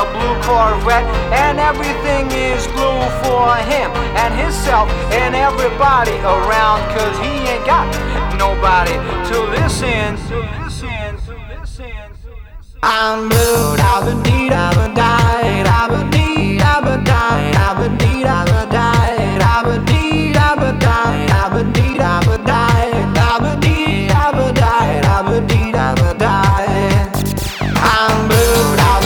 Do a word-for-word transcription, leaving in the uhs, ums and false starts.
a blue Corvette, and everything is blue for him and himself and everybody around, cause he ain't got nobody to listen. To listen, to listen, to listen. I'm blue, I've been